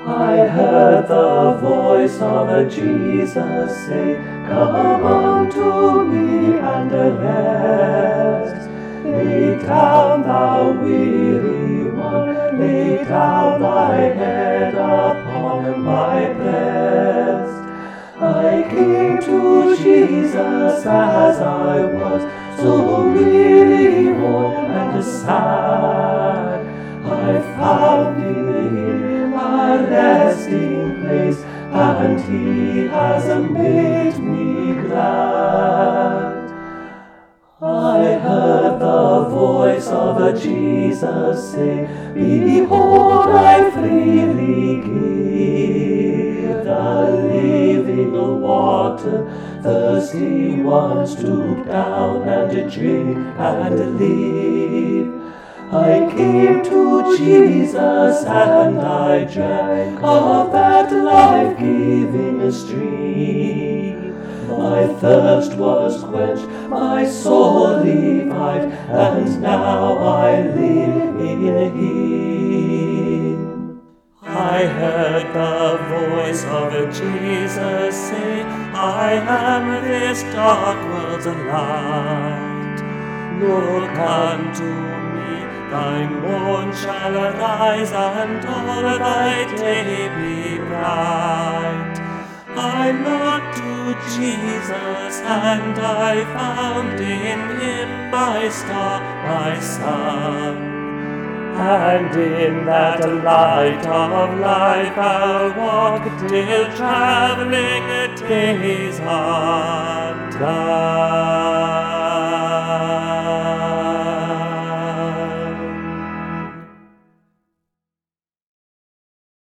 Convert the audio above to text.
I heard the voice of a Jesus say, "Come unto me and rest. Lay down, thou weary one, lay down thy head upon my breast." I came to Jesus as I was, so weary, worn, and sad. I found in him a resting place, and he has made me glad. I heard the voice of a Jesus say, "Behold, I freely give the living water. Thirsty ones stoop down and drink and live." I came to Jesus and I drank of that life-giving stream. My thirst was quenched, my soul revived, and now I live in him. I heard the voice of Jesus say, "I am this dark world's light. Look unto me, thy morn shall arise, and all thy day be bright." I looked to Jesus, and I found in him my star, my sun. And in that light of life I'll walk till traveling days are done.